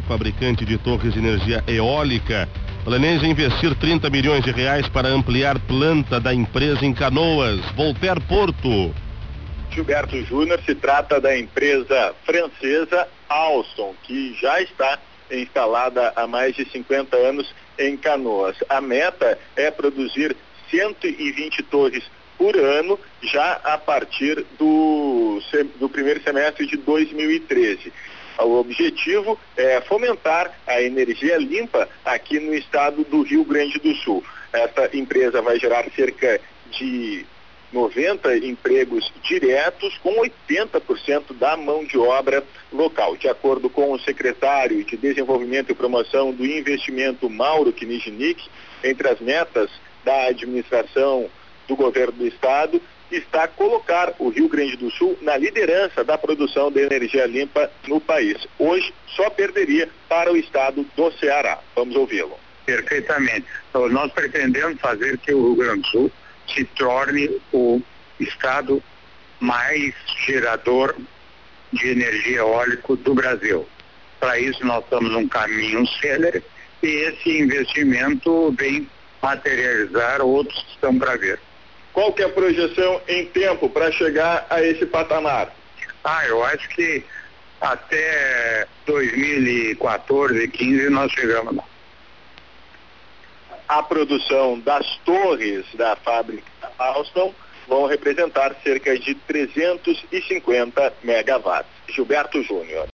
Fabricante de torres de energia eólica planeja investir R$30 milhões para ampliar planta da empresa em Canoas. Voltaire Porto. Gilberto Júnior, se trata da empresa francesa Alstom, que já está instalada há mais de 50 anos em Canoas. A meta é produzir 120 torres por ano, já a partir do primeiro semestre de 2013. O objetivo é fomentar a energia limpa aqui no estado do Rio Grande do Sul. Esta empresa vai gerar cerca de 90 empregos diretos, com 80% da mão de obra local. De acordo com o secretário de Desenvolvimento e Promoção do Investimento, Mauro Kniznik, entre as metas da administração do governo do estado está colocar o Rio Grande do Sul na liderança da produção de energia limpa no país. Hoje só perderia para o estado do Ceará. Vamos ouvi-lo. Perfeitamente. Então, nós pretendemos fazer que o Rio Grande do Sul se torne o estado mais gerador de energia eólica do Brasil. Para isso nós estamos num caminho célere e esse investimento vem materializar outros que estão para ver. Qual que é a projeção em tempo para chegar a esse patamar? Eu acho que até 2014, 2015 nós chegamos lá. A produção das torres da fábrica Alstom vão representar cerca de 350 megawatts. Gilberto Júnior.